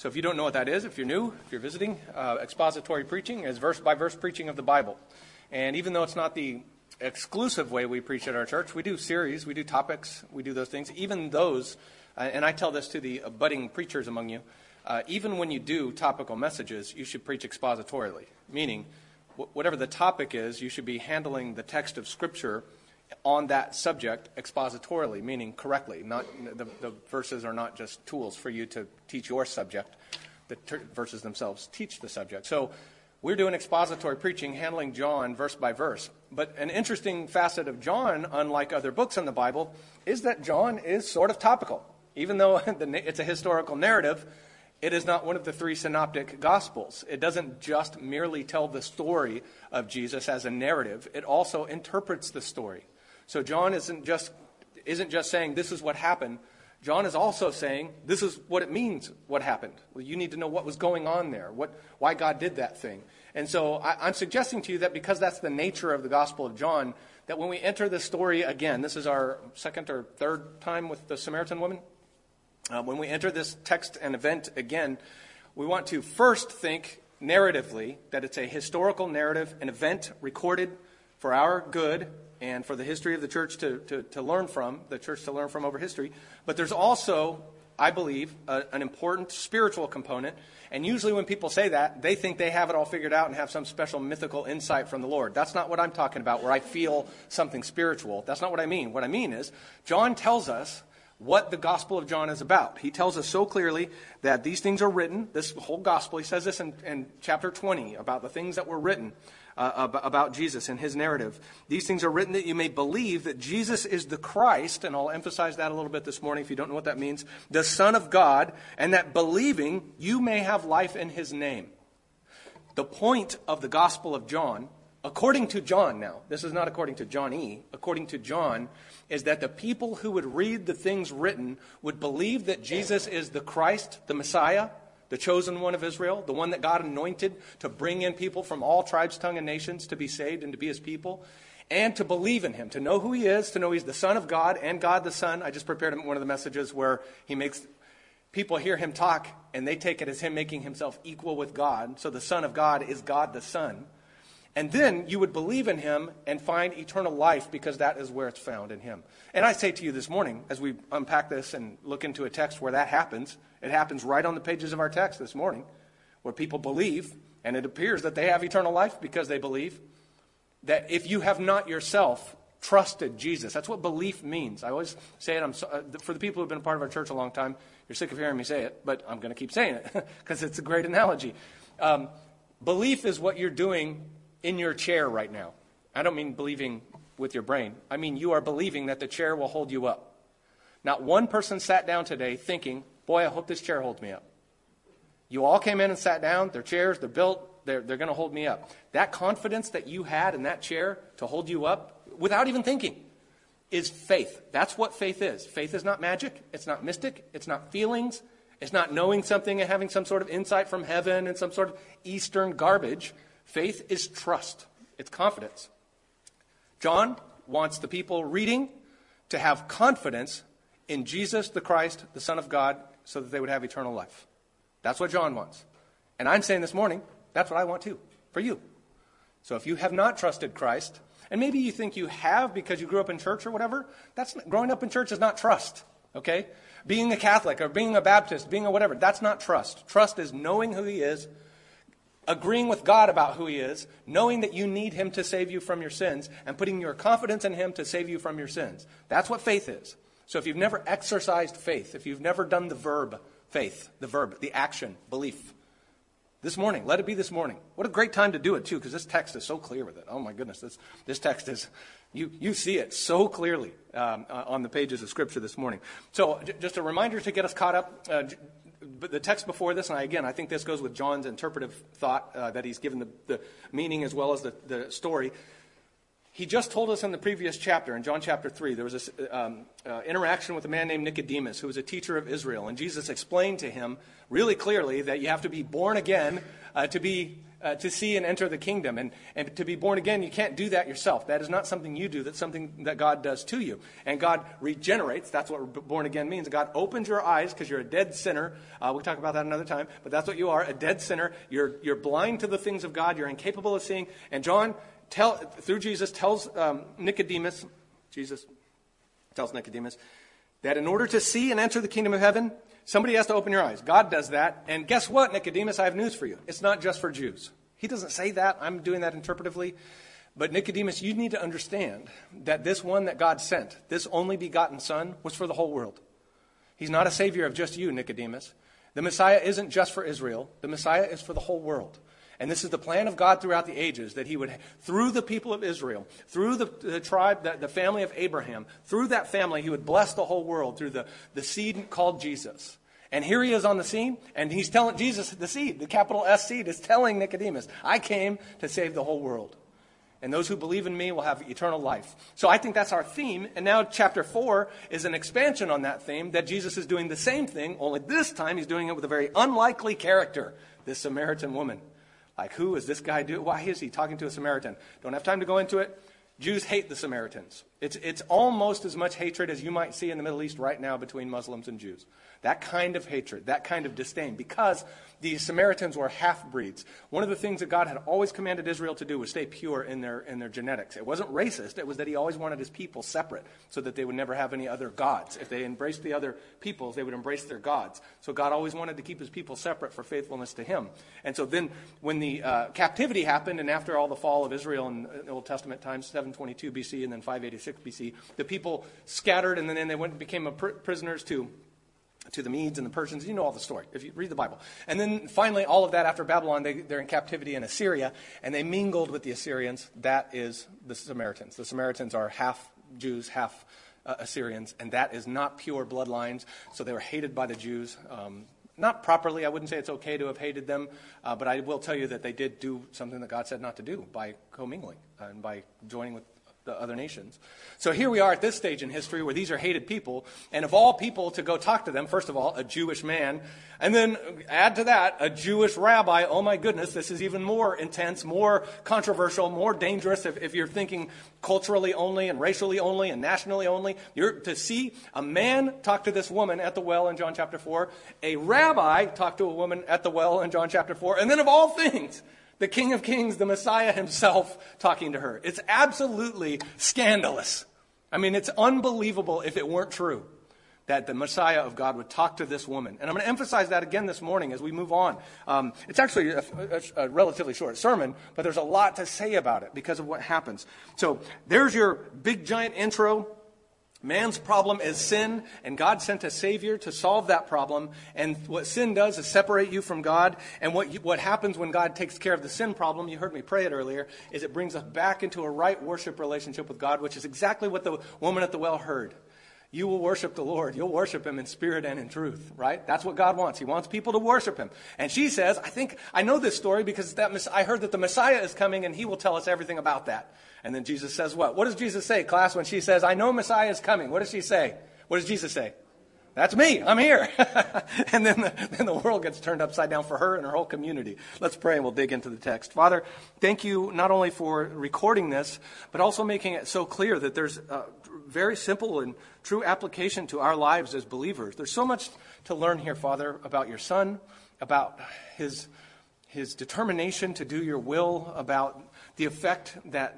So if you don't know what that is, if you're new, if you're visiting, expository preaching is verse-by-verse preaching of the Bible. And even though it's not the exclusive way we preach at our church, we do series, we do topics, we do those things. Even those, and I tell this to the budding preachers among you, even when you do topical messages, you should preach expositorily, meaning whatever the topic is, you should be handling the text of Scripture on that subject expositorily, meaning correctly. Not the verses are not just tools for you to teach your subject. The verses themselves teach the subject. So we're doing expository preaching, handling John verse by verse. But an interesting facet of John, unlike other books in the Bible, is that John is sort of topical. Even though it's a historical narrative, it is not one of the three synoptic gospels. It doesn't just merely tell the story of Jesus as a narrative. It also interprets the story. So John isn't just saying this is what happened. John is also saying this is what it means, what happened. Well, you need to know what was going on there, why God did that thing. And so I'm suggesting to you that because that's the nature of the Gospel of John, that when we enter this story again, this is our second or third time with the Samaritan woman. When we enter this text and event again, we want to first think narratively that it's a historical narrative, an event recorded for our good and for the history of the church to learn from, the church to learn from over history. But there's also, I believe, an important spiritual component. And usually when people say that, they think they have it all figured out and have some special mythical insight from the Lord. That's not what I'm talking about, where I feel something spiritual. That's not what I mean. What I mean is, John tells us what the Gospel of John is about. He tells us so clearly that these things are written, this whole Gospel. He says this in chapter 20 about the things that were written about Jesus and his narrative. These things are written that you may believe that Jesus is the Christ, and I'll emphasize that a little bit this morning if you don't know what that means, the Son of God, and that believing you may have life in his name. The point of the Gospel of John, according to John now, this is not according to John E., according to John, is that the people who would read the things written would believe that Jesus is the Christ, the Messiah, the chosen one of Israel, the one that God anointed to bring in people from all tribes, tongue, and nations to be saved and to be his people, and to believe in him, to know who he is, to know he's the Son of God and God the Son. I just prepared one of the messages where he makes people hear him talk, and they take it as him making himself equal with God. So the Son of God is God the Son. And then you would believe in him and find eternal life because that is where it's found in him. And I say to you this morning, as we unpack this and look into a text where that happens, it happens right on the pages of our text this morning, where people believe, and it appears that they have eternal life because they believe, that if you have not yourself trusted Jesus, that's what belief means. I always say it, for the people who have been a part of our church a long time, you're sick of hearing me say it, but I'm going to keep saying it because it's a great analogy. Belief is what you're doing in your chair right now. I don't mean believing with your brain. I mean you are believing that the chair will hold you up. Not one person sat down today thinking, boy, I hope this chair holds me up. You all came in and sat down. Their chairs, they're built, they're going to hold me up. That confidence that you had in that chair to hold you up without even thinking is faith. That's what faith is. Faith is not magic. It's not mystic. It's not feelings. It's not knowing something and having some sort of insight from heaven and some sort of Eastern garbage. Faith is trust. It's confidence. John wants the people reading to have confidence in Jesus the Christ, the Son of God, so that they would have eternal life. That's what John wants. And I'm saying this morning, that's what I want too, for you. So if you have not trusted Christ, and maybe you think you have because you grew up in church or whatever, growing up in church is not trust, okay? Being a Catholic or being a Baptist, being a whatever, that's not trust. Trust is knowing who he is, agreeing with God about who he is, knowing that you need him to save you from your sins, and putting your confidence in him to save you from your sins. That's what faith is. So if you've never exercised faith, if you've never done the verb faith, the verb, the action, belief, this morning, let it be this morning. What a great time to do it too, because this text is so clear with it. Oh my goodness, this text is, you see it so clearly on the pages of Scripture this morning. So just a reminder to get us caught up. But the text before this, and I think this goes with John's interpretive thought that he's given the meaning as well as the story. He just told us in the previous chapter, in John chapter 3, there was this interaction with a man named Nicodemus, who was a teacher of Israel. And Jesus explained to him really clearly that you have to be born again to be to see and enter the kingdom. And to be born again, you can't do that yourself. That is not something you do. That's something that God does to you. And God regenerates. That's what born again means. God opens your eyes because you're a dead sinner. We'll talk about that another time. But that's what you are, a dead sinner. You're blind to the things of God. You're incapable of seeing. And John, through Jesus, tells Nicodemus, Jesus tells Nicodemus, that in order to see and enter the kingdom of heaven, somebody has to open your eyes. God does that. And guess what, Nicodemus? I have news for you. It's not just for Jews. He doesn't say that. I'm doing that interpretively. But Nicodemus, you need to understand that this one that God sent, this only begotten Son, was for the whole world. He's not a savior of just you, Nicodemus. The Messiah isn't just for Israel. The Messiah is for the whole world. And this is the plan of God throughout the ages, that he would, through the people of Israel, through the tribe, the family of Abraham, through that family, he would bless the whole world through the seed called Jesus. And here he is on the scene, and he's telling Jesus, the seed, the capital S seed, is telling Nicodemus, I came to save the whole world. And those who believe in me will have eternal life. So I think that's our theme. And now chapter 4 is an expansion on that theme, that Jesus is doing the same thing, only this time he's doing it with a very unlikely character, this Samaritan woman. Like, who is this guy doing? Why is he talking to a Samaritan? Don't have time to go into it. Jews hate the Samaritans. It's almost as much hatred as you might see in the Middle East right now between Muslims and Jews. That kind of hatred, that kind of disdain, because the Samaritans were half-breeds. One of the things that God had always commanded Israel to do was stay pure in their genetics. It wasn't racist. It was that he always wanted his people separate so that they would never have any other gods. If they embraced the other peoples, they would embrace their gods. So God always wanted to keep his people separate for faithfulness to him. And so then when the captivity happened, and after all the fall of Israel in the Old Testament times, 722 BC and then 586 BC, the people scattered, and then they went and became prisoners to the Medes and the Persians. You know all the story if you read the Bible. And then finally, all of that after Babylon, they're in captivity in Assyria, and they mingled with the Assyrians. That is the Samaritans. The Samaritans are half Jews, half Assyrians, and that is not pure bloodlines. So they were hated by the Jews. Not properly. I wouldn't say it's okay to have hated them, but I will tell you that they did do something that God said not to do by commingling and by joining with the other nations. So here we are at this stage in history where these are hated people, and of all people to go talk to them, first of all, a Jewish man, and then add to that a Jewish rabbi. Oh my goodness, this is even more intense, more controversial, more dangerous if you're thinking culturally only and racially only and nationally only. You're to see a man talk to this woman at the well in John chapter 4, a rabbi talk to a woman at the well in John chapter 4, and then of all things, the King of Kings, the Messiah himself, talking to her. It's absolutely scandalous. I mean, it's unbelievable if it weren't true that the Messiah of God would talk to this woman. And I'm going to emphasize that again this morning as we move on. It's actually a relatively short sermon, but there's a lot to say about it because of what happens. So there's your big, giant intro. Man's problem is sin, and God sent a Savior to solve that problem. And what sin does is separate you from God. And what happens when God takes care of the sin problem, you heard me pray it earlier, is it brings us back into a right worship relationship with God, which is exactly what the woman at the well heard. You will worship the Lord. You'll worship him in spirit and in truth, right? That's what God wants. He wants people to worship him. And she says, I know this story because I heard that the Messiah is coming and he will tell us everything about that. And then Jesus says what? What does Jesus say, class, when she says, I know Messiah is coming? What does she say? What does Jesus say? That's me. I'm here. And then the world gets turned upside down for her and her whole community. Let's pray and we'll dig into the text. Father, thank you not only for recording this, but also making it so clear that there's very simple and true application to our lives as believers. There's so much to learn here, Father, about your Son, about his determination to do your will, about the effect that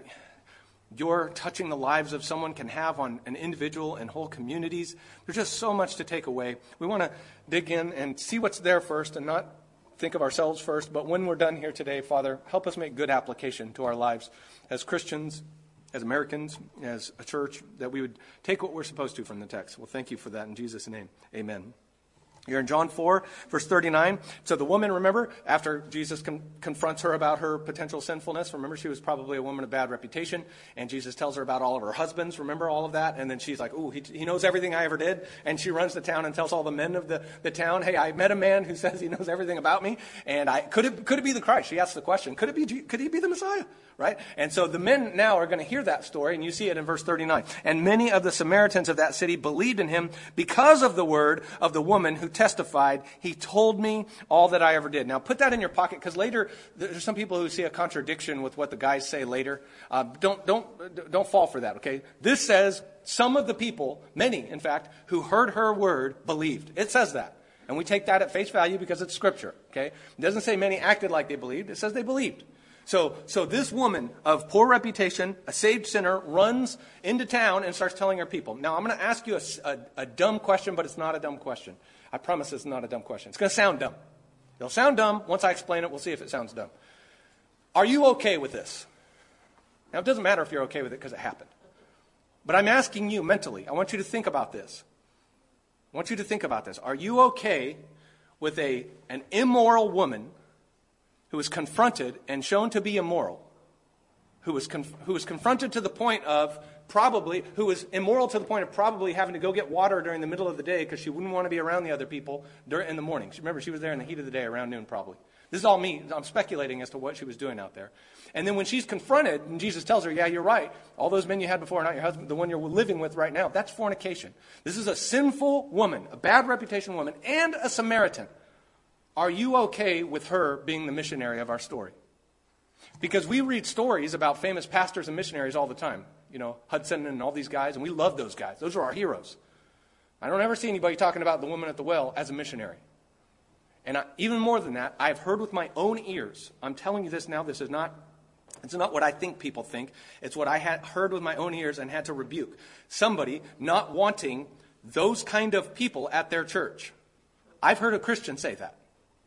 your touching the lives of someone can have on an individual and whole communities. There's just so much to take away. We want to dig in and see what's there first and not think of ourselves first. But when we're done here today, Father, help us make good application to our lives as Christians, as Americans, as a church, that we would take what we're supposed to from the text. Well, thank you for that in Jesus' name. Amen. You're in John 4, verse 39. So the woman, remember, after Jesus confronts her about her potential sinfulness, remember she was probably a woman of bad reputation, and Jesus tells her about all of her husbands, remember all of that? And then she's like, ooh, he knows everything I ever did. And she runs to town and tells all the men of the town, hey, I met a man who says he knows everything about me. And could it be the Christ? She asks the question, could he be the Messiah? right? And so the men now are going to hear that story, and you see it in verse 39. And many of the Samaritans of that city believed in him because of the word of the woman who testified, he told me all that I ever did. Now put that in your pocket, because later there's some people who see a contradiction with what the guys say later. Don't fall for that, okay? This says some of the people, many in fact, who heard her word believed. It says that. And we take that at face value because it's scripture, okay? It doesn't say many acted like they believed. It says they believed. So this woman of poor reputation, a saved sinner, runs into town and starts telling her people. Now, I'm going to ask you a dumb question, but it's not a dumb question. I promise it's not a dumb question. It's going to sound dumb. It'll sound dumb. Once I explain it, we'll see if it sounds dumb. Are you okay with this? Now, it doesn't matter if you're okay with it because it happened. But I'm asking you mentally. I want you to think about this. I want you to think about this. Are you okay with an immoral woman who was confronted and shown to be immoral, who was confronted to the point of who was immoral to the point of probably having to go get water during the middle of the day because she wouldn't want to be around the other people in the morning. Remember, she was there in the heat of the day around noon probably. This is all me. I'm speculating as to what she was doing out there. And then when she's confronted, and Jesus tells her, yeah, you're right. All those men you had before are not your husband. The one you're living with right now, that's fornication. This is a sinful woman, a bad reputation woman, and a Samaritan. Are you okay with her being the missionary of our story? Because we read stories about famous pastors and missionaries all the time. You know, Hudson and all these guys, and we love those guys. Those are our heroes. I don't ever see anybody talking about the woman at the well as a missionary. And even more than that, I've heard with my own ears. I'm telling you this now. It's not what I think people think. It's what I had heard with my own ears and had to rebuke. Somebody not wanting those kind of people at their church. I've heard a Christian say that.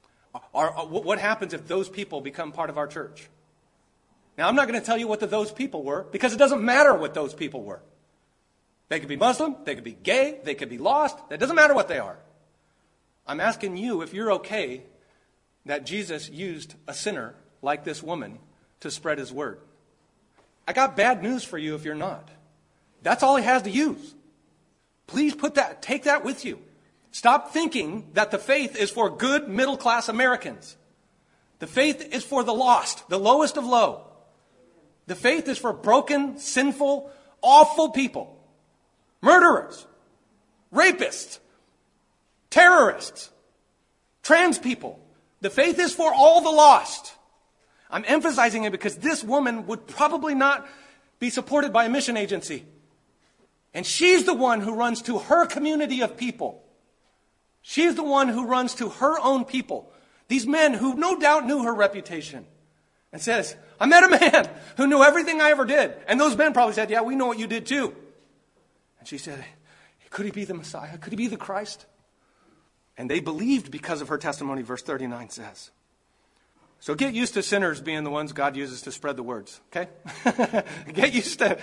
What happens if those people become part of our church? Now, I'm not going to tell you what those people were, because it doesn't matter what those people were. They could be Muslim, they could be gay, they could be lost. It doesn't matter what they are. I'm asking you if you're okay that Jesus used a sinner like this woman to spread his word. I got bad news for you if you're not. That's all he has to use. Please take that with you. Stop thinking that the faith is for good middle-class Americans. The faith is for the lost, the lowest of low. The faith is for broken, sinful, awful people. Murderers, rapists, terrorists, trans people. The faith is for all the lost. I'm emphasizing it because this woman would probably not be supported by a mission agency. And she's the one who runs to her community of people. She's the one who runs to her own people. These men who no doubt knew her reputation. And says, I met a man who knew everything I ever did. And those men probably said, yeah, we know what you did too. And she said, could he be the Messiah? Could he be the Christ? And they believed because of her testimony, verse 39 says. So get used to sinners being the ones God uses to spread the words, okay? Get used to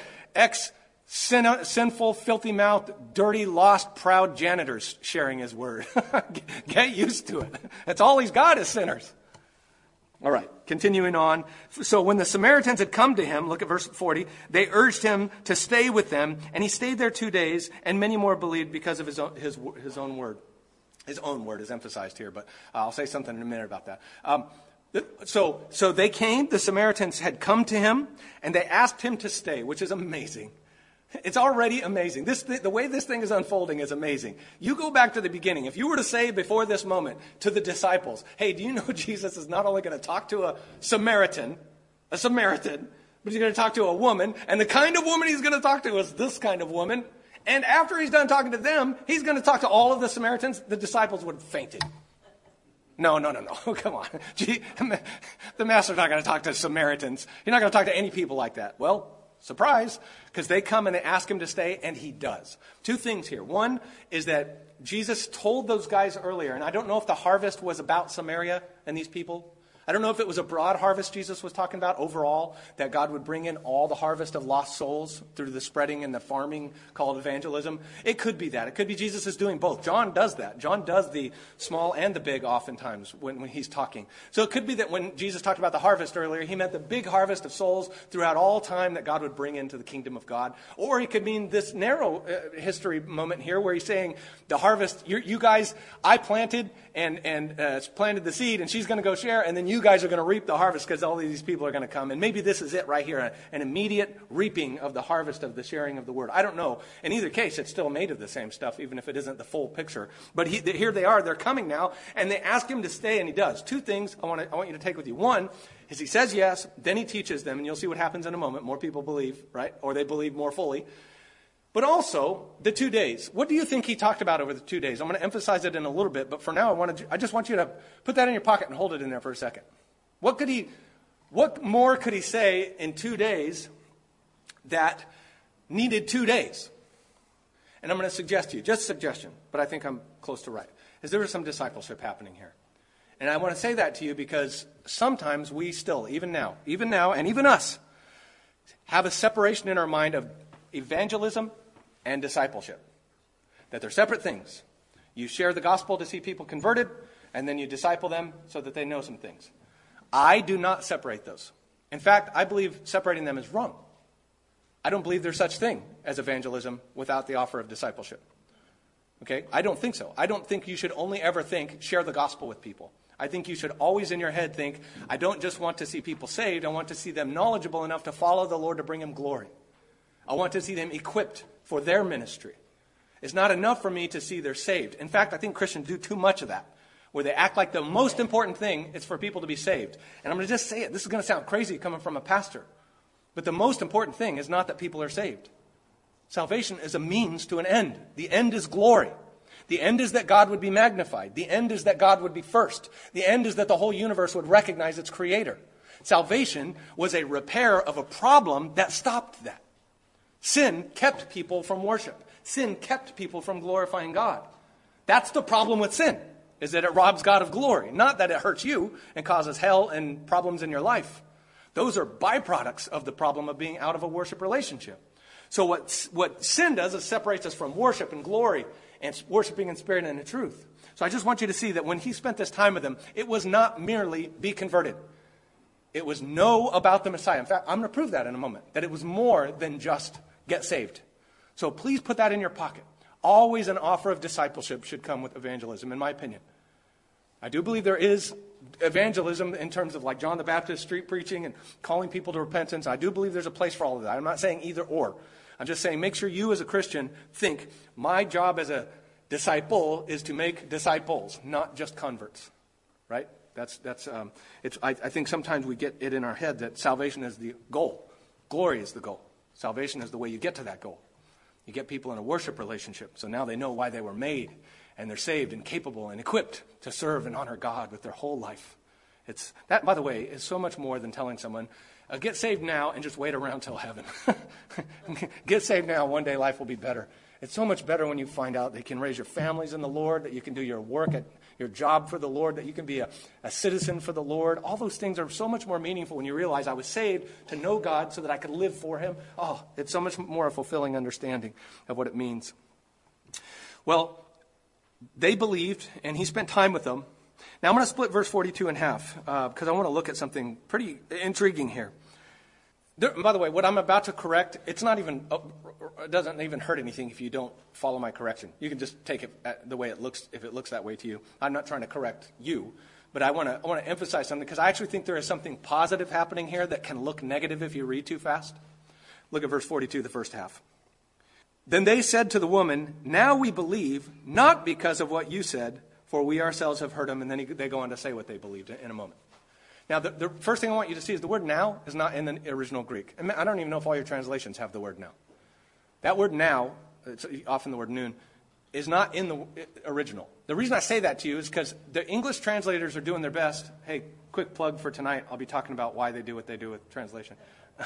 sinful, filthy-mouthed, dirty, lost, proud janitors sharing his word. Get used to it. That's all he's got is sinners. All right, continuing on. So when the Samaritans had come to him, look at verse 40, they urged him to stay with them, and he stayed there 2 days, and many more believed because of his own word. His own word is emphasized here, but I'll say something in a minute about that. So they came, the Samaritans had come to him, and they asked him to stay, which is amazing. It's already amazing. The way this thing is unfolding is amazing. You go back to the beginning. If you were to say before this moment to the disciples, hey, do you know Jesus is not only going to talk to a Samaritan, but he's going to talk to a woman, and the kind of woman he's going to talk to is this kind of woman. And after he's done talking to them, he's going to talk to all of the Samaritans. The disciples would have fainted. No. Come on. The master's not going to talk to Samaritans. He's not going to talk to any people like that. Well, surprise, because they come and they ask him to stay, and he does. Two things here. One is that Jesus told those guys earlier, and I don't know if the harvest was about Samaria and these people. I don't know if it was a broad harvest Jesus was talking about overall, that God would bring in all the harvest of lost souls through the spreading and the farming called evangelism. It could be that. It could be Jesus is doing both. John does that. John does the small and the big oftentimes when he's talking. So it could be that when Jesus talked about the harvest earlier, he meant the big harvest of souls throughout all time that God would bring into the kingdom of God. Or he could mean this narrow history moment here where he's saying the harvest, you guys, I planted and planted the seed, and she's going to go share, and then you you guys are going to reap the harvest because all of these people are going to come. And maybe this is it right here, an immediate reaping of the harvest of the sharing of the word. I don't know. In either case, it's still made of the same stuff, even if it isn't the full picture. But here they are. They're coming now, and they ask him to stay, and he does. Two things I want you to take with you. One is he says yes, then he teaches them, and you'll see what happens in a moment. More people believe, right? Or they believe more fully. But also, the 2 days. What do you think he talked about over the 2 days? I'm going to emphasize it in a little bit, but for now, I just want you to put that in your pocket and hold it in there for a second. What more could he say in 2 days that needed 2 days? And I'm going to suggest to you, just a suggestion, but I think I'm close to right, is there is some discipleship happening here. And I want to say that to you because sometimes we still, even now, and even us, have a separation in our mind of evangelism and discipleship. That they're separate things. You share the gospel to see people converted, and then you disciple them so that they know some things. I do not separate those. In fact, I believe separating them is wrong. I don't believe there's such thing as evangelism without the offer of discipleship. Okay? I don't think so. I don't think you should only ever think, share the gospel with people. I think you should always in your head think, I don't just want to see people saved, I want to see them knowledgeable enough to follow the Lord to bring him glory. I want to see them equipped for their ministry. It's not enough for me to see they're saved. In fact, I think Christians do too much of that, where they act like the most important thing is for people to be saved. And I'm going to just say it. This is going to sound crazy coming from a pastor. But the most important thing is not that people are saved. Salvation is a means to an end. The end is glory. The end is that God would be magnified. The end is that God would be first. The end is that the whole universe would recognize its creator. Salvation was a repair of a problem that stopped that. Sin kept people from worship. Sin kept people from glorifying God. That's the problem with sin, is that it robs God of glory. Not that it hurts you and causes hell and problems in your life. Those are byproducts of the problem of being out of a worship relationship. So what sin does is separates us from worship and glory and worshiping in spirit and in truth. So I just want you to see that when he spent this time with them, it was not merely be converted. It was know about the Messiah. In fact, I'm going to prove that in a moment, that it was more than just get saved. So please put that in your pocket. Always an offer of discipleship should come with evangelism, in my opinion. I do believe there is evangelism in terms of like John the Baptist, street preaching, and calling people to repentance. I do believe there's a place for all of that. I'm not saying either or. I'm just saying make sure you as a Christian think my job as a disciple is to make disciples, not just converts. Right? I think sometimes we get it in our head that salvation is the goal. Glory is the goal. Salvation is the way you get to that goal. You get people in a worship relationship, so now they know why they were made, and they're saved and capable and equipped to serve and honor God with their whole life. That, by the way, is so much more than telling someone, get saved now and just wait around till heaven. Get saved now, one day life will be better. It's so much better when you find out that you can raise your families in the Lord, that you can do your work at your job for the Lord, that you can be a citizen for the Lord. All those things are so much more meaningful when you realize I was saved to know God so that I could live for him. Oh, it's so much more a fulfilling understanding of what it means. Well, they believed, and he spent time with them. Now I'm going to split verse 42 in half because I want to look at something pretty intriguing here. By the way, what I'm about to correct, it doesn't even hurt anything if you don't follow my correction. You can just take it the way it looks, if it looks that way to you. I'm not trying to correct you, but I want to emphasize something because I actually think there is something positive happening here that can look negative if you read too fast. Look at verse 42, the first half. Then they said to the woman, now we believe, not because of what you said, for we ourselves have heard him. And then they go on to say what they believed in a moment. Now, the first thing I want you to see is the word now is not in the original Greek. And I don't even know if all your translations have the word now. That word now, it's often the word noon, is not in the original. The reason I say that to you is because the English translators are doing their best. Hey, quick plug for tonight. I'll be talking about why they do what they do with translation.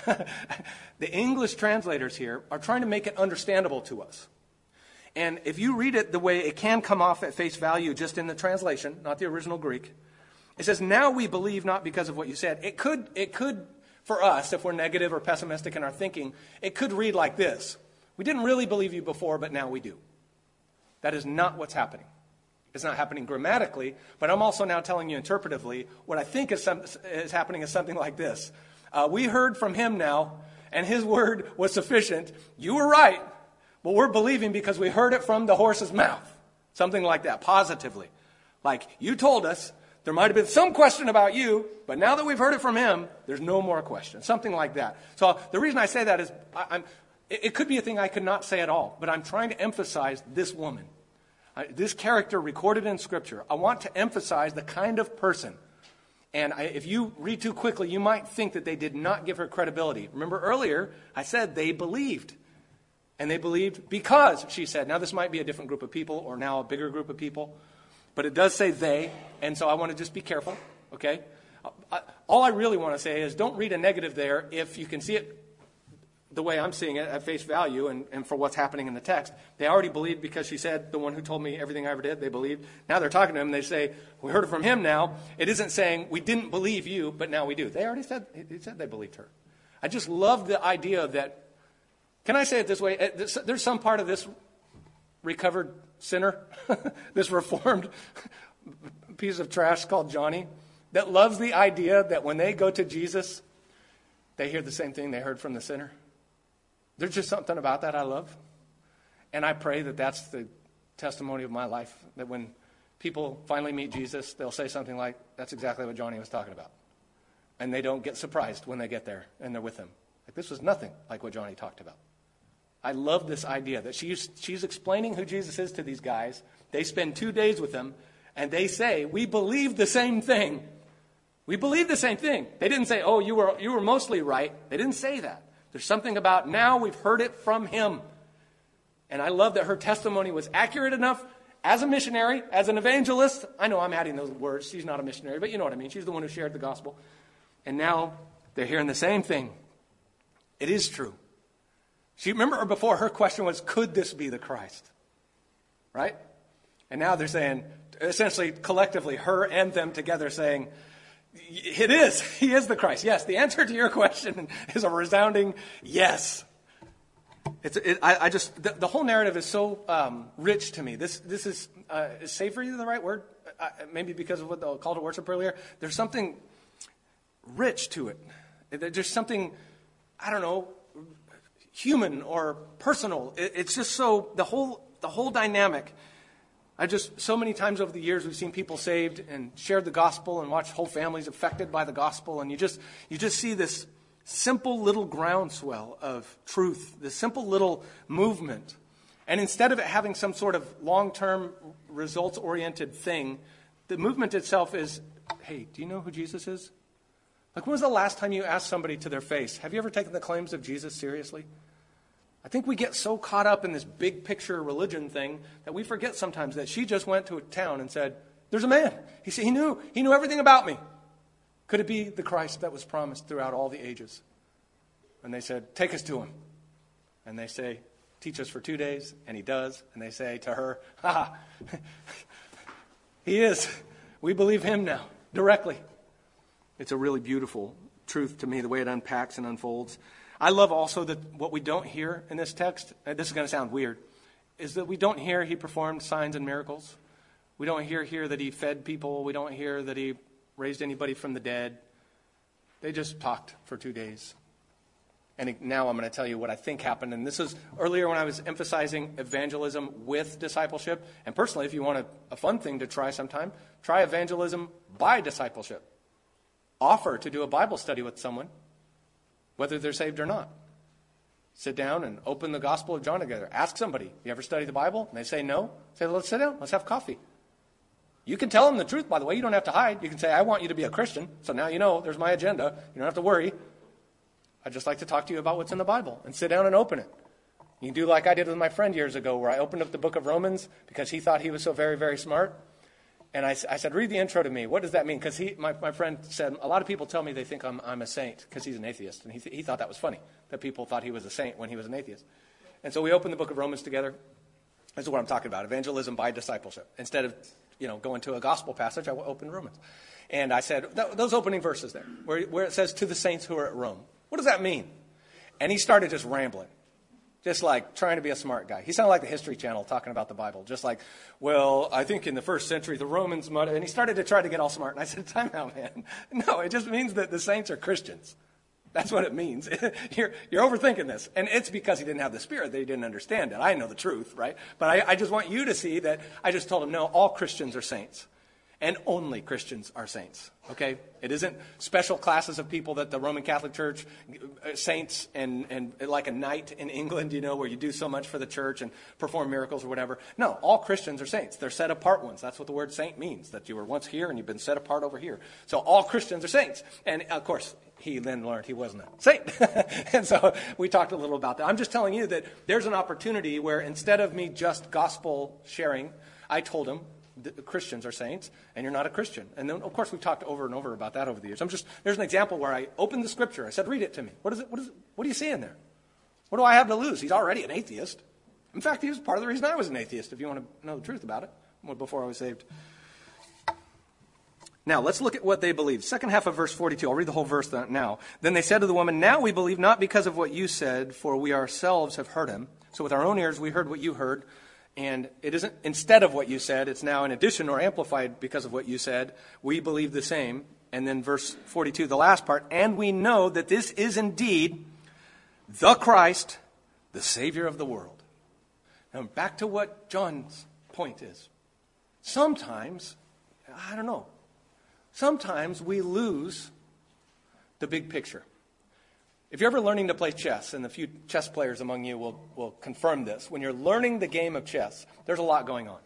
The English translators here are trying to make it understandable to us. And if you read it the way it can come off at face value just in the translation, not the original Greek, it says, now we believe not because of what you said. It could, for us, if we're negative or pessimistic in our thinking, it could read like this. We didn't really believe you before, but now we do. That is not what's happening. It's not happening grammatically, but I'm also now telling you interpretively, what I think is happening is something like this. We heard from him now, and his word was sufficient. You were right, but we're believing because we heard it from the horse's mouth. Something like that, positively. Like, you told us There might have been some question about you, but now that we've heard it from him, there's no more question. Something like that. So the reason I say that is it could be a thing I could not say at all, but I'm trying to emphasize this woman. This character recorded in Scripture. I want to emphasize the kind of person. And if you read too quickly, you might think that they did not give her credibility. Remember earlier, I said they believed. And they believed because she said. Now this might be a different group of people or now a bigger group of people. But it does say they. And so I want to just be careful. Okay? All I really want to say is don't read a negative there if you can see it the way I'm seeing it at face value and for what's happening in the text. They already believed because she said, the one who told me everything I ever did, they believed. Now they're talking to him and they say, we heard it from him now. It isn't saying, we didn't believe you, but now we do. They already said, he said they believed her. I just love the idea that, can I say it this way? There's some part of this recovered sinner, this reformed piece of trash called Johnny, that loves the idea that when they go to Jesus, they hear the same thing they heard from the sinner. There's just something about that I love. And I pray that that's the testimony of my life, that when people finally meet Jesus, they'll say something like, that's exactly what Johnny was talking about. And they don't get surprised when they get there and they're with him. Like, this was nothing like what Johnny talked about. I love this idea that she's explaining who Jesus is to these guys. They spend 2 days with him, and they say, we believe the same thing. We believe the same thing. They didn't say, oh, you were mostly right. They didn't say that. There's something about now we've heard it from him. And I love that her testimony was accurate enough as a missionary, as an evangelist. I know I'm adding those words. She's not a missionary, but you know what I mean. She's the one who shared the gospel. And now they're hearing the same thing. It is true. Remember before her question was, could this be the Christ? Right? And now they're saying, essentially collectively, her and them together saying, it is. He is the Christ. Yes, the answer to your question is a resounding yes. The whole narrative is so rich to me. This is savory the right word? Maybe because of what the call to worship earlier. There's something rich to it. There's something, I don't know, human or personal. It's just so, the whole dynamic. So many times over the years we've seen people saved and shared the gospel and watched whole families affected by the gospel. And you just see this simple little groundswell of truth, this simple little movement. And instead of it having some sort of long-term results-oriented thing, the movement itself is, hey, do you know who Jesus is? Like, when was the last time you asked somebody to their face, have you ever taken the claims of Jesus seriously? I think we get so caught up in this big picture religion thing that we forget sometimes that she just went to a town and said, there's a man. He knew everything about me. Could it be the Christ that was promised throughout all the ages? And they said, take us to him. And they say, teach us for 2 days. And he does. And they say to her, he is. We believe him now, directly. It's a really beautiful truth to me, the way it unpacks and unfolds. I love also that what we don't hear in this text, and this is going to sound weird, is that we don't hear he performed signs and miracles. We don't hear here that he fed people. We don't hear that he raised anybody from the dead. They just talked for 2 days. And now I'm going to tell you what I think happened. And this is earlier when I was emphasizing evangelism with discipleship. And personally, if you want a fun thing to try sometime, try evangelism by discipleship. Offer to do a Bible study with someone, whether they're saved or not. Sit down and open the Gospel of John together. Ask somebody, you ever study the Bible? And they say no. Say, let's sit down. Let's have coffee. You can tell them the truth, by the way. You don't have to hide. You can say, I want you to be a Christian. So now you know there's my agenda. You don't have to worry. I'd just like to talk to you about what's in the Bible. And sit down and open it. You can do like I did with my friend years ago, where I opened up the book of Romans because he thought he was so very, very smart. And I said, read the intro to me. What does that mean? Because my friend said, a lot of people tell me they think I'm a saint because he's an atheist. And he thought that was funny, that people thought he was a saint when he was an atheist. And so we opened the book of Romans together. This is what I'm talking about, evangelism by discipleship. Instead of going to a gospel passage, I opened Romans. And I said, those opening verses there, where it says, to the saints who are at Rome. What does that mean? And he started just rambling. Just like trying to be a smart guy. He sounded like the History Channel talking about the Bible. Just like, well, I think in the first century the Romans might have... And he started to try to get all smart. And I said, time out, man. No, it just means that the saints are Christians. That's what it means. You're overthinking this. And it's because he didn't have the Spirit that he didn't understand it. I know the truth, right? But I just want you to see that I just told him, no, all Christians are saints. And only Christians are saints, okay? It isn't special classes of people that the Roman Catholic Church, saints and like a knight in England, where you do so much for the church and perform miracles or whatever. No, all Christians are saints. They're set apart ones. That's what the word saint means, that you were once here and you've been set apart over here. So all Christians are saints. And, of course, he then learned he wasn't a saint. And so we talked a little about that. I'm just telling you that there's an opportunity where instead of me just gospel sharing, I told him, Christians are saints, and you're not a Christian. And then, of course, we've talked over and over about that over the years. There's an example where I opened the scripture. I said, read it to me. What do you see in there? What do I have to lose? He's already an atheist. In fact, he was part of the reason I was an atheist, if you want to know the truth about it, before I was saved. Now, let's look at what they believed. Second half of verse 42. I'll read the whole verse now. Then they said to the woman, now we believe not because of what you said, for we ourselves have heard him. So with our own ears we heard what you heard. And it isn't instead of what you said, it's now in addition or amplified because of what you said. We believe the same. And then verse 42, the last part, and we know that this is indeed the Christ, the Savior of the world. Now back to what John's point is. Sometimes we lose the big picture. If you're ever learning to play chess, and the few chess players among you will confirm this, when you're learning the game of chess, there's a lot going on.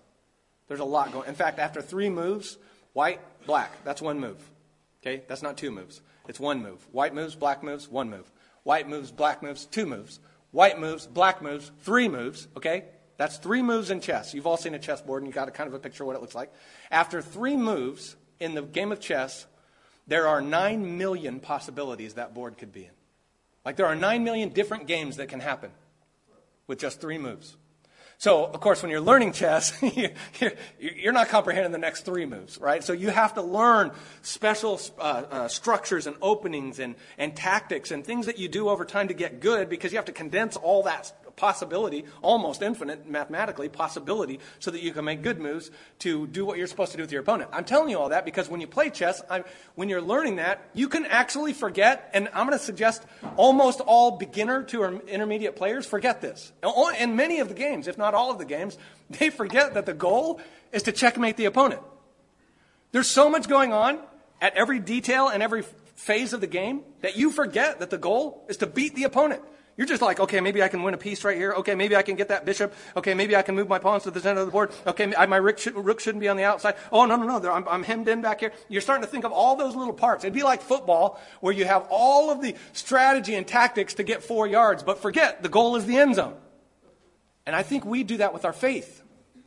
In fact, after 3 moves, white, black, that's 1 move. Okay, that's not 2 moves. It's 1 move. White moves, black moves, 1 move. White moves, black moves, 2 moves. White moves, black moves, 3 moves. Okay, that's 3 moves in chess. You've all seen a chessboard, and you've got a kind of a picture of what it looks like. After 3 moves in the game of chess, there are 9 million possibilities that board could be in. Like there are 9 million different games that can happen with just 3 moves. So, of course, when you're learning chess, you're not comprehending the next 3 moves, right? So you have to learn special structures and openings and tactics and things that you do over time to get good, because you have to condense all that possibility, almost infinite mathematically possibility, so that you can make good moves to do what you're supposed to do with your opponent. I'm telling you all that because when you play chess, when you're learning that, you can actually forget, and I'm going to suggest almost all beginner to intermediate players forget this. In many of the games, if not all of the games, they forget that the goal is to checkmate the opponent. There's so much going on at every detail and every phase of the game that you forget that the goal is to beat the opponent. You're just like, okay, maybe I can win a piece right here. Okay, maybe I can get that bishop. Okay, maybe I can move my pawns to the center of the board. Okay, my rook shouldn't be on the outside. Oh, no, I'm hemmed in back here. You're starting to think of all those little parts. It'd be like football, where you have all of the strategy and tactics to get 4 yards, but forget the goal is the end zone. And I think we do that with our faith.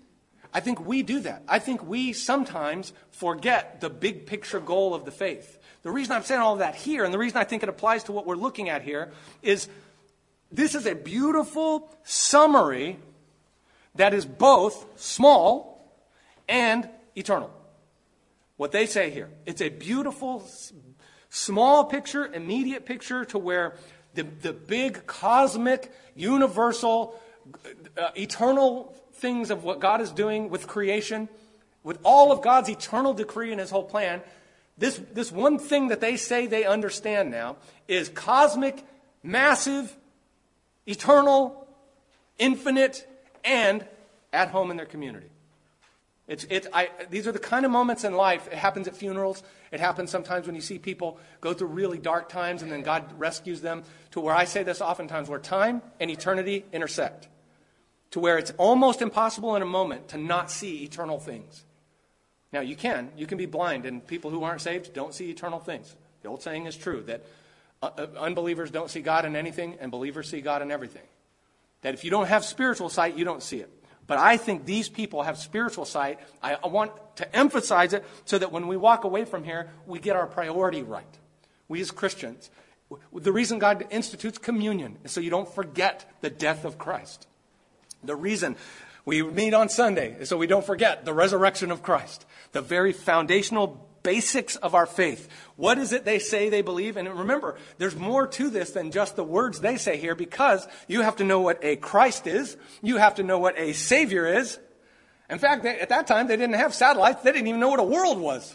I think we do that. I think we sometimes forget the big picture goal of the faith. The reason I'm saying all of that here, and the reason I think it applies to what we're looking at here, is this is a beautiful summary that is both small and eternal. What they say here. It's a beautiful, small picture, immediate picture to where the big cosmic, universal, eternal things of what God is doing with creation, with all of God's eternal decree and his whole plan, this one thing that they say they understand now is cosmic, massive, eternal, infinite, and at home in their community. These are the kind of moments in life. It happens at funerals. It happens sometimes when you see people go through really dark times and then God rescues them, to where I say this oftentimes, where time and eternity intersect. To where it's almost impossible in a moment to not see eternal things. Now you can be blind, and people who aren't saved don't see eternal things. The old saying is true, that unbelievers don't see God in anything, and believers see God in everything. That if you don't have spiritual sight, you don't see it. But I think these people have spiritual sight. I want to emphasize it so that when we walk away from here, we get our priority right. We as Christians. The reason God institutes communion is so you don't forget the death of Christ. The reason we meet on Sunday is so we don't forget the resurrection of Christ. The very foundational basics of our faith. What is it they say they believe? And remember, there's more to this than just the words they say here, because you have to know what a Christ is. You have to know what a Savior is. In fact, at that time, they didn't have satellites. They didn't even know what a world was.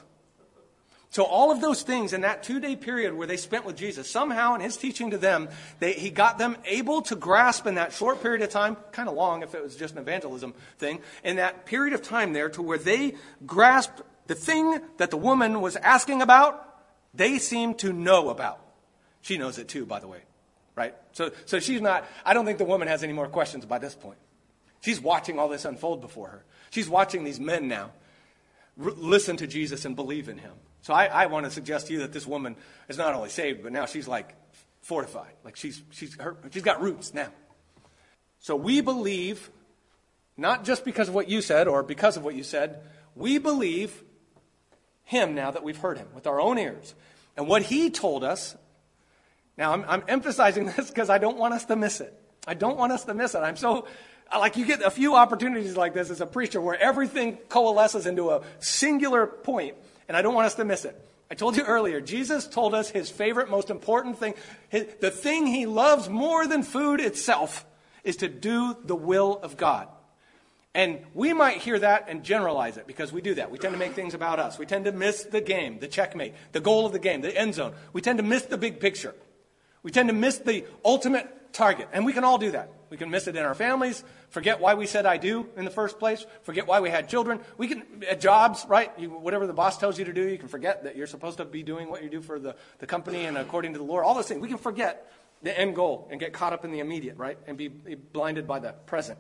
So all of those things in that 2-day period where they spent with Jesus, somehow in his teaching to them, he got them able to grasp in that short period of time, kind of long if it was just an evangelism thing, in that period of time there, to where they grasped The thing that the woman was asking about, they seem to know about. She knows it too, by the way, right? So she's not, I don't think the woman has any more questions by this point. She's watching all this unfold before her. She's watching these men now listen to Jesus and believe in him. So I want to suggest to you that this woman is not only saved, but now she's like fortified. Like she's got roots now. So we believe, not just because of what you said or because of what you said, we believe him now that we've heard him with our own ears. And what he told us, now I'm emphasizing this because I don't want us to miss it. I don't want us to miss it. I'm so, like, you get a few opportunities like this as a preacher where everything coalesces into a singular point, and I don't want us to miss it. I told you earlier, Jesus told us his favorite, most important thing, the thing he loves more than food itself is to do the will of God. And we might hear that and generalize it because we do that. We tend to make things about us. We tend to miss the game, the checkmate, the goal of the game, the end zone. We tend to miss the big picture. We tend to miss the ultimate target. And we can all do that. We can miss it in our families, forget why we said I do in the first place, forget why we had children. We can, at jobs, right, whatever the boss tells you to do, you can forget that you're supposed to be doing what you do for the company and according to the Lord. All those things. We can forget the end goal and get caught up in the immediate, right, and be blinded by the present.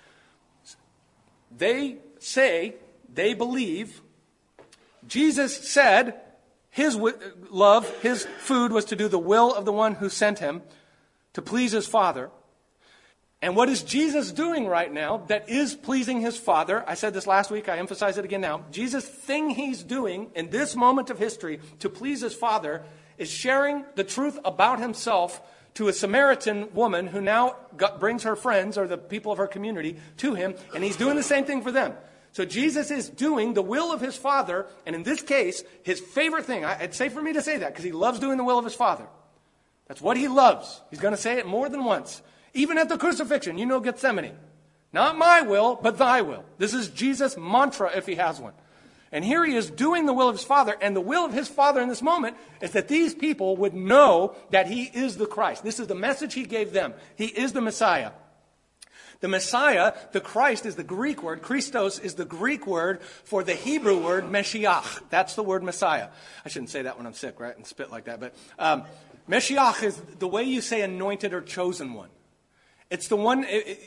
They say, they believe, Jesus said his love, his food was to do the will of the one who sent him, to please his Father. And what is Jesus doing right now that is pleasing his Father? I said this last week, I emphasize it again now. Jesus' thing he's doing in this moment of history to please his Father is sharing the truth about himself to a Samaritan woman who now brings her friends or the people of her community to him, and he's doing the same thing for them. So Jesus is doing the will of his Father, and in this case, his favorite thing, it's safe for me to say that because he loves doing the will of his Father. That's what he loves. He's going to say it more than once. Even at the crucifixion, you know Gethsemane. Not my will, but thy will. This is Jesus' mantra if he has one. And here he is doing the will of his Father, and the will of his Father in this moment is that these people would know that he is the Christ. This is the message he gave them. He is the Messiah. The Messiah, the Christ, is the Greek word. Christos is the Greek word for the Hebrew word Meshiach. That's the word Messiah. I shouldn't say that when I'm sick, right, and spit like that. But Meshiach is the way you say anointed or chosen one. It's the one,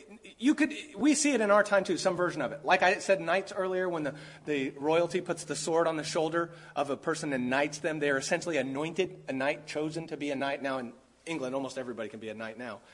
we see it in our time too, some version of it. Like I said knights earlier, when the royalty puts the sword on the shoulder of a person and knights them, they are essentially anointed, a knight, chosen to be a knight. Now in England, almost everybody can be a knight now.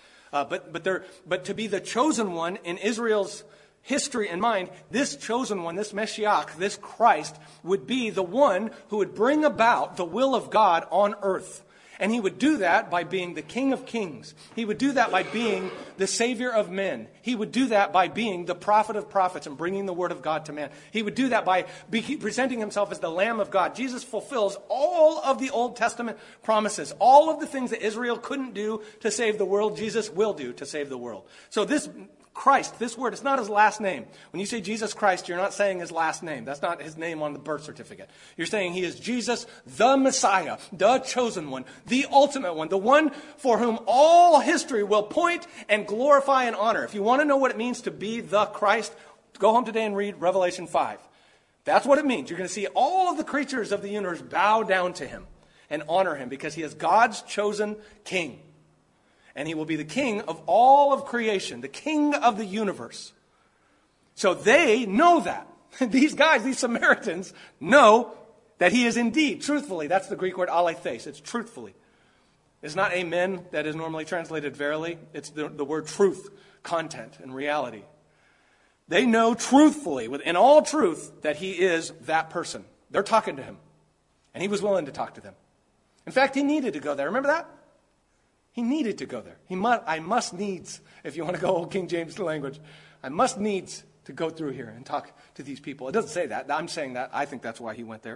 But to be the chosen one in Israel's history and mind, this chosen one, this Meshiach, this Christ, would be the one who would bring about the will of God on earth. And he would do that by being the King of Kings. He would do that by being the Savior of men. He would do that by being the prophet of prophets and bringing the word of God to man. He would do that by presenting himself as the Lamb of God. Jesus fulfills all of the Old Testament promises. All of the things that Israel couldn't do to save the world, Jesus will do to save the world. So this Christ, this word, it's not his last name. When you say Jesus Christ, you're not saying his last name. That's not his name on the birth certificate. You're saying he is Jesus, the Messiah, the chosen one, the ultimate one, the one for whom all history will point and glorify and honor. If you want to know what it means to be the Christ, go home today and read Revelation 5. That's what it means. You're going to see all of the creatures of the universe bow down to him and honor him because he is God's chosen king. And he will be the king of all of creation, the king of the universe. So they know that. These guys, these Samaritans, know that he is indeed, truthfully. That's the Greek word aletheis. It's truthfully. It's not amen that is normally translated verily. It's the word truth, content, and reality. They know truthfully, in all truth, that he is that person. They're talking to him. And he was willing to talk to them. In fact, he needed to go there. Remember that? He needed to go there. I must needs, if you want to go old King James language, I must needs to go through here and talk to these people. It doesn't say that. I'm saying that. I think that's why he went there.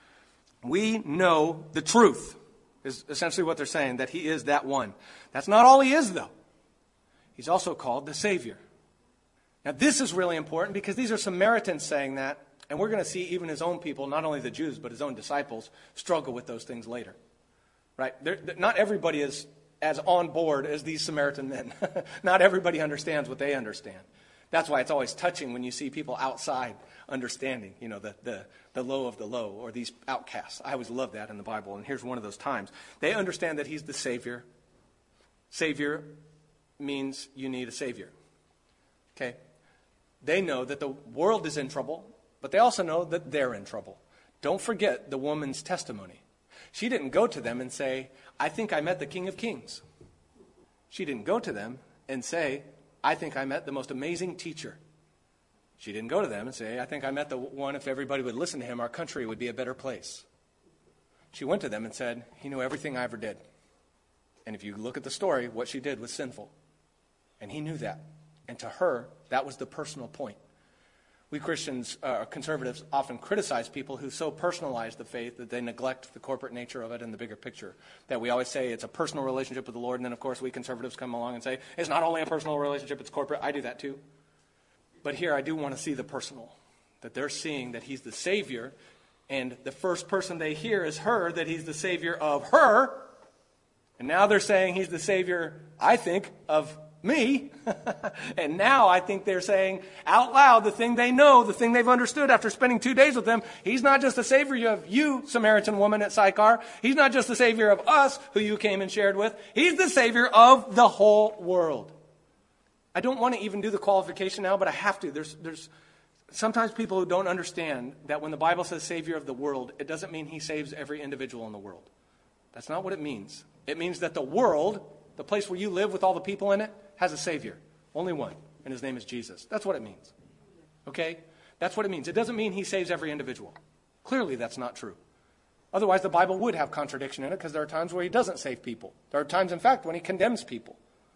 We know the truth is essentially what they're saying, that he is that one. That's not all he is, though. He's also called the Savior. Now, this is really important because these are Samaritans saying that, and we're going to see even his own people, not only the Jews, but his own disciples, struggle with those things later. Right? Not everybody is as on board as these Samaritan men. Not everybody understands what they understand. That's why it's always touching when you see people outside understanding, the low of the low, or these outcasts. I always love that in the Bible, and here's one of those times. They understand that he's the Savior. Savior means you need a Savior. Okay? They know that the world is in trouble, but they also know that they're in trouble. Don't forget the woman's testimony. She didn't go to them and say, I think I met the King of Kings. She didn't go to them and say, I think I met the most amazing teacher. She didn't go to them and say, I think I met the one, if everybody would listen to him, our country would be a better place. She went to them and said, he knew everything I ever did. And if you look at the story, what she did was sinful. And he knew that. And to her, that was the personal point. We Christians, conservatives, often criticize people who so personalize the faith that they neglect the corporate nature of it and the bigger picture. That we always say it's a personal relationship with the Lord, and then, of course, we conservatives come along and say, it's not only a personal relationship, it's corporate. I do that too. But here I do want to see the personal, that they're seeing that he's the Savior, and the first person they hear is her, that he's the Savior of her. And now they're saying he's the Savior, I think, of me. And now I think they're saying out loud the thing they know, the thing they've understood after spending 2 days with them. He's not just the Savior of you, Samaritan woman at Sychar. He's not just the Savior of us, who you came and shared with. He's the Savior of the whole world. I don't want to even do the qualification now, but I have to. There's sometimes people who don't understand that when the Bible says Savior of the world, it doesn't mean he saves every individual in the world. That's not what it means. It means that the world, the place where you live with all the people in it, has a Savior. Only one. And his name is Jesus. That's what it means. Okay? That's what it means. It doesn't mean he saves every individual. Clearly that's not true. Otherwise the Bible would have contradiction in it, because there are times where he doesn't save people. There are times, in fact, when he condemns people.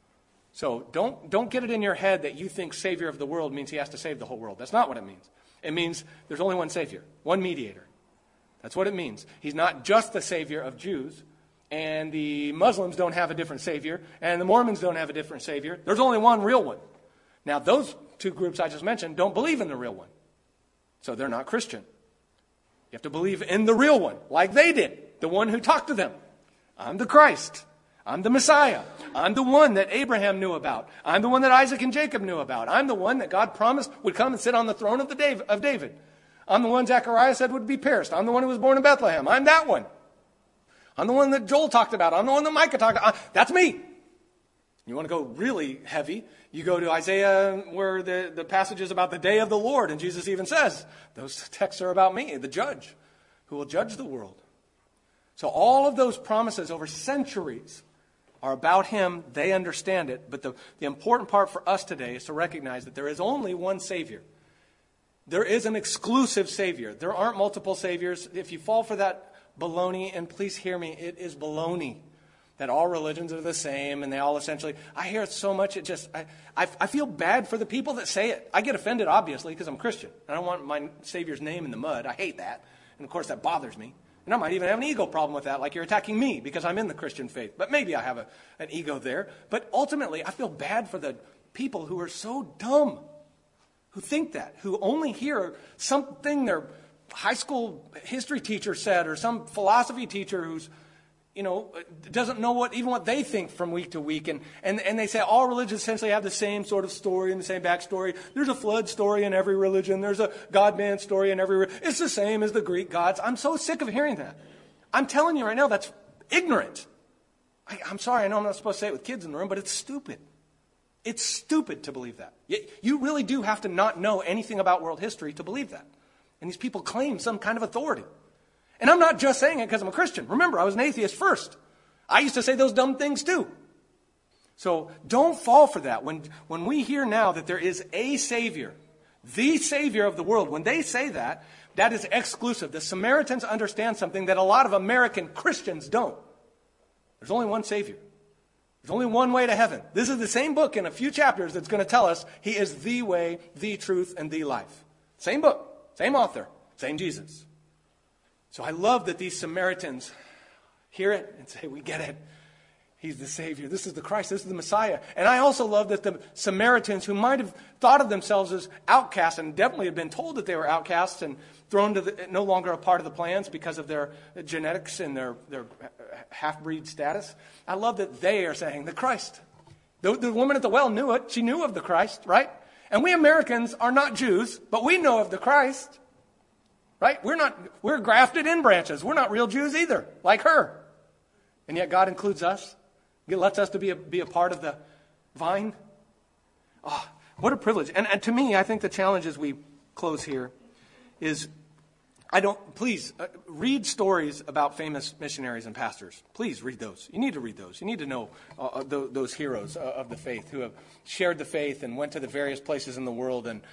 So don't get it in your head that you think Savior of the world means he has to save the whole world. That's not what it means. It means there's only one Savior, one mediator. That's what it means. He's not just the Savior of Jews, and the Muslims don't have a different Savior, and the Mormons don't have a different Savior. There's only one real one. Now, those two groups I just mentioned don't believe in the real one. So they're not Christian. You have to believe in the real one, like they did, the one who talked to them. I'm the Christ. I'm the Messiah. I'm the one that Abraham knew about. I'm the one that Isaac and Jacob knew about. I'm the one that God promised would come and sit on the throne of David. I'm the one Zechariah said would be pierced. I'm the one who was born in Bethlehem. I'm that one. I'm the one that Joel talked about. I'm the one that Micah talked about. That's me. You want to go really heavy, you go to Isaiah, where the passage is about the day of the Lord, and Jesus even says, those texts are about me, the judge, who will judge the world. So all of those promises over centuries are about him. They understand it. But the important part for us today is to recognize that there is only one Savior. There is an exclusive Savior. There aren't multiple Saviors. If you fall for that baloney, and please hear me, it is baloney, that all religions are the same and they all essentially, I hear it so much, I feel bad for the people that say it. I get offended, obviously, because I'm Christian. I don't want my Savior's name in the mud. I hate that. And of course that bothers me. And I might even have an ego problem with that, like you're attacking me because I'm in the Christian faith. But maybe I have an ego there. But ultimately, I feel bad for the people who are so dumb, who think that, who only hear something their high school history teacher said, or some philosophy teacher who's, doesn't know what they think from week to week. And they say all religions essentially have the same sort of story and the same backstory. There's a flood story in every religion. There's a God-man story in every religion. It's the same as the Greek gods. I'm so sick of hearing that. I'm telling you right now, that's ignorant. I'm sorry, I know I'm not supposed to say it with kids in the room, but it's stupid. It's stupid to believe that. You really do have to not know anything about world history to believe that. And these people claim some kind of authority. And I'm not just saying it because I'm a Christian. Remember, I was an atheist first. I used to say those dumb things too. So don't fall for that. When we hear now that there is a Savior, the Savior of the world, when they say that, that is exclusive. The Samaritans understand something that a lot of American Christians don't. There's only one Savior. There's only one way to heaven. This is the same book in a few chapters that's going to tell us he is the way, the truth, and the life. Same book, same author, same Jesus. So I love that these Samaritans hear it and say, we get it. He's the Savior. This is the Christ. This is the Messiah. And I also love that the Samaritans, who might have thought of themselves as outcasts and definitely had been told that they were outcasts and thrown to no longer a part of the plans because of their genetics and their half-breed status. I love that they are saying the Christ. The woman at the well knew it. She knew of the Christ, right? And we Americans are not Jews, but we know of the Christ. Right? We're grafted in branches. We're not real Jews either, like her. And yet God includes us. He lets us to be a part of the vine. Oh, what a privilege. And to me, I think the challenge as we close here is, please read stories about famous missionaries and pastors. Please read those. You need to read those. You need to know those heroes of the faith who have shared the faith and went to the various places in the world. And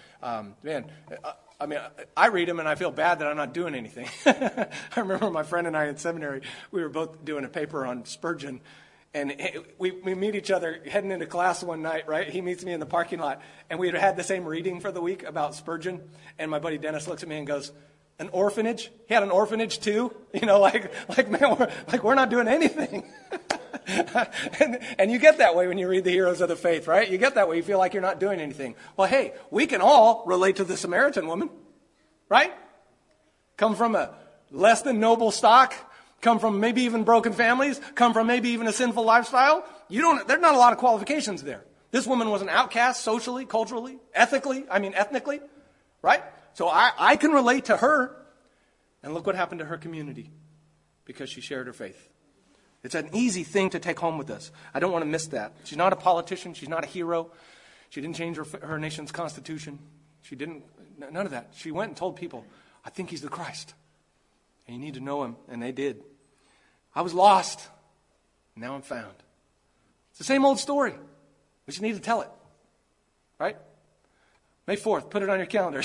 I read them and I feel bad that I'm not doing anything. I remember my friend and I in seminary, we were both doing a paper on Spurgeon. And we meet each other heading into class one night, right? He meets me in the parking lot. And we had the same reading for the week about Spurgeon. And my buddy Dennis looks at me and goes, an orphanage? He had an orphanage too? Man, we're not doing anything. and you get that way when you read the heroes of the faith, right? You get that way. You feel like you're not doing anything. Well, hey, we can all relate to the Samaritan woman, right? Come from a less than noble stock. Come from maybe even broken families, come from maybe even a sinful lifestyle. There's not a lot of qualifications there. This woman was an outcast socially, culturally, ethnically, right? So I can relate to her. And look what happened to her community because she shared her faith. It's an easy thing to take home with us. I don't want to miss that. She's not a politician. She's not a hero. She didn't change her nation's constitution. None of that. She went and told people, I think he's the Christ. And you need to know him. And they did. I was lost. Now I'm found. It's the same old story. We just need to tell it. Right? May 4th, put it on your calendars.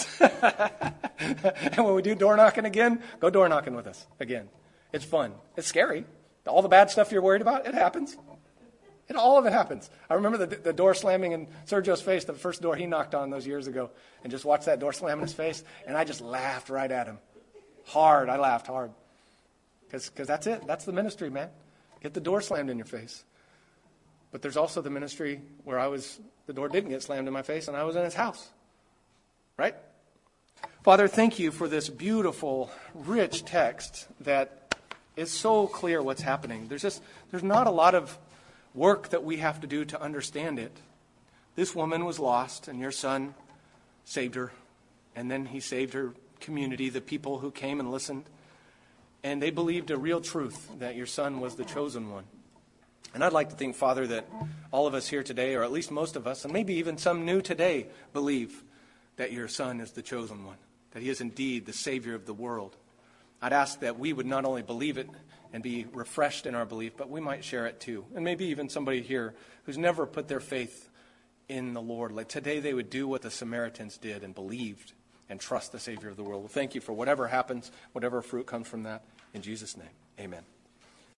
And when we do door knocking again, go door knocking with us again. It's fun. It's scary. All the bad stuff you're worried about, it happens. All of it happens. I remember the door slamming in Sergio's face, the first door he knocked on those years ago, and just watched that door slam in his face, and I just laughed right at him. Hard. I laughed hard. Because that's it. That's the ministry, man. Get the door slammed in your face. But there's also the ministry where the door didn't get slammed in my face, and I was in his house. Right? Father, thank you for this beautiful, rich text that is so clear what's happening. There's not a lot of work that we have to do to understand it. This woman was lost, and your son saved her. And then he saved her community, the people who came and listened. And they believed a real truth, that your son was the chosen one. And I'd like to think, Father, that all of us here today, or at least most of us, and maybe even some new today, believe that your son is the chosen one, that he is indeed the Savior of the world. I'd ask that we would not only believe it and be refreshed in our belief, but we might share it too. And maybe even somebody here who's never put their faith in the Lord. Like today they would do what the Samaritans did and believed and trust the Savior of the world. Well, thank you for whatever happens, whatever fruit comes from that. In Jesus' name, amen.